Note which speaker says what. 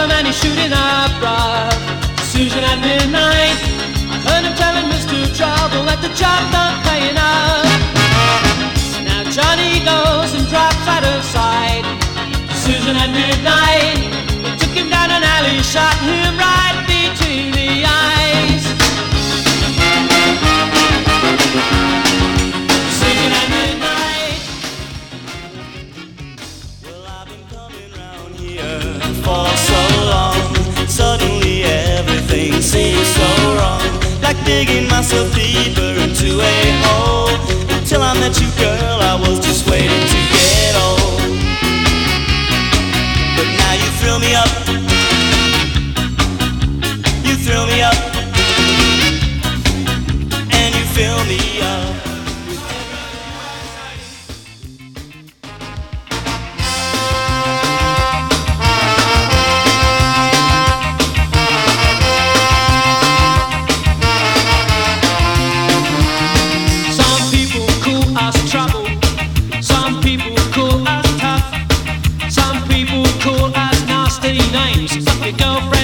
Speaker 1: man is shooting up rough. Susan at midnight, I heard him telling Mr. Trouble that the job not paying up. Now Johnny goes and drops out of sight. Susan at midnight, they took him down an alley, shot him right between the eyes. Susan at midnight.
Speaker 2: Well, I've been coming round here for so long. Suddenly everything seems so wrong, like digging myself deeper into a hole. Until I met you, girl, I was just waiting to get old. But now you thrill me up. You thrill me up. And you fill me up.
Speaker 1: Some people call us tough. Some people call us nasty names. Fuck your girlfriend.